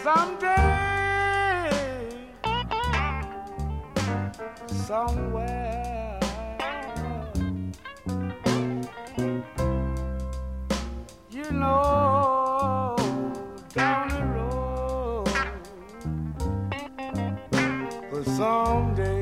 someday, somewhere, you know, down the road, but someday.